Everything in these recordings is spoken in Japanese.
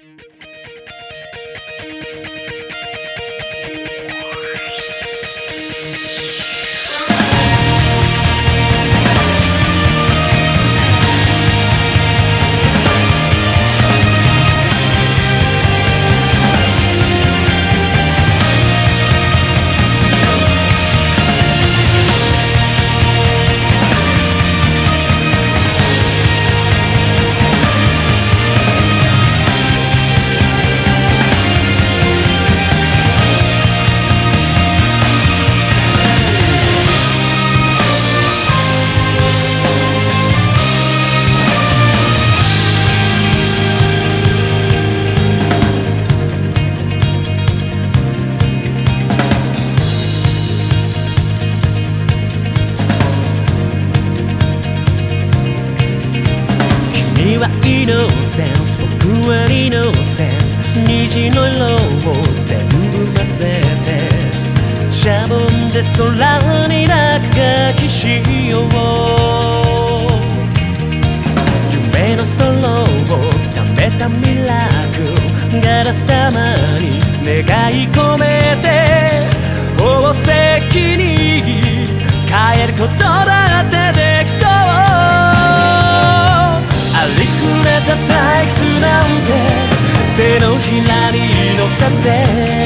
イノセンス、僕はイノセンス、虹の色を全部混ぜてシャボンで空に落書きしよう。夢のストローを溜めたミラクルガラス玉に願い込めて宝石に変えることだってできそう。ありふれた退屈なんて手のひらに乗せて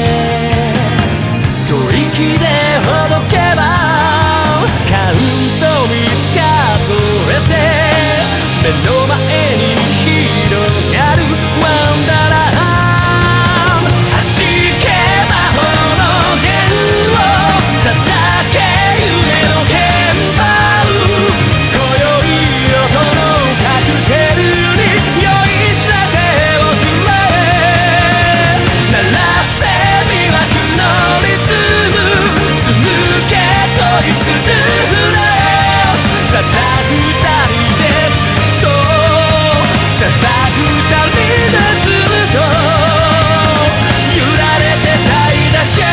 吐息でほどけばカウントに数えて目の前に広がるワンダーランド。弾け魔法の弦を叩け夢の鍵盤。今宵音のカクテルに酔いしれておくれ。鳴らせ魅惑のリズム紡け恋するフレーズ。ただ二人でずっとただ二人でずっと揺られてたいだけ。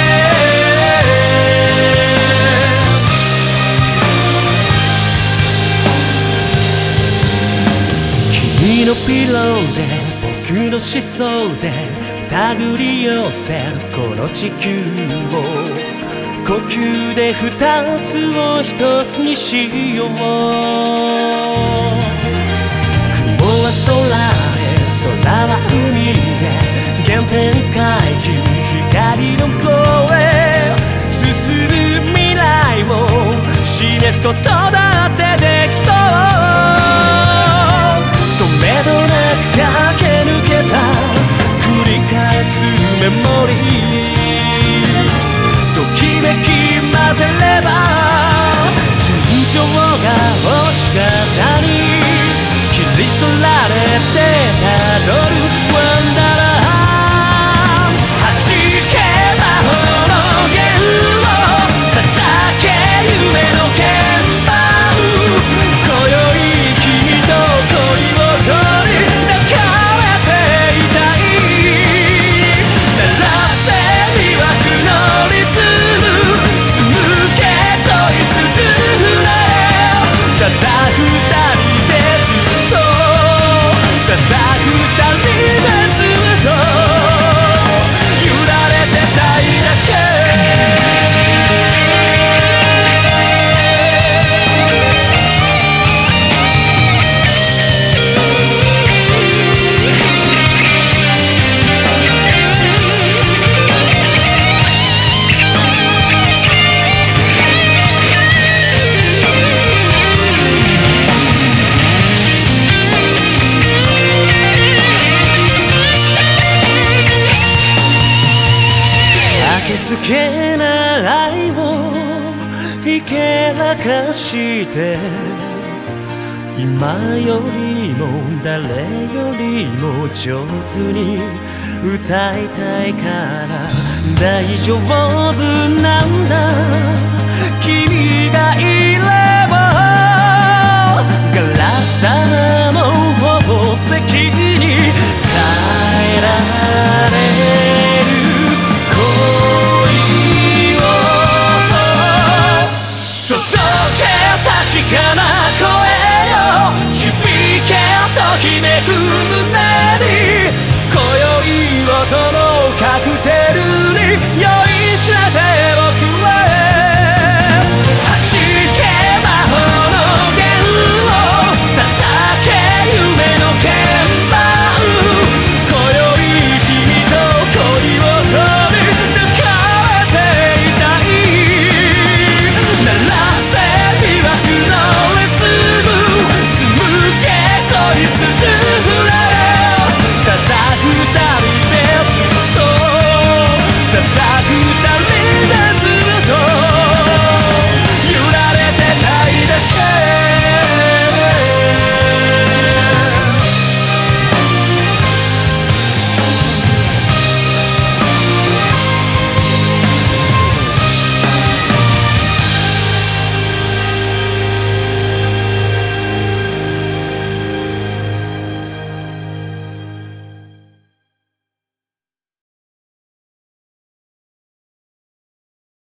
君のピローで僕の思想で手繰り寄せるこの地球を呼吸で二つを一つにしよう。雲は空へ空は海へ原点回帰光の声進む未来を示すことだってできそう。とめどなく駆け抜けた繰り返すメモリー。ときめき混ぜれば純情が欲しかったに切り取られてたどるワンダーランド。弾け魔法の弦を叩け夢の鍵盤。今宵君と恋を取り抱かれていたい。鳴らせ魅惑のリズム紡け恋するフレーズ。ただ二人でずっとただ二人でずっと揺られてたいだけ。明けすけな愛をひけらかして今よりも誰よりも上手に歌いたいから大丈夫なんだ君がいれば。ガラス玉も宝石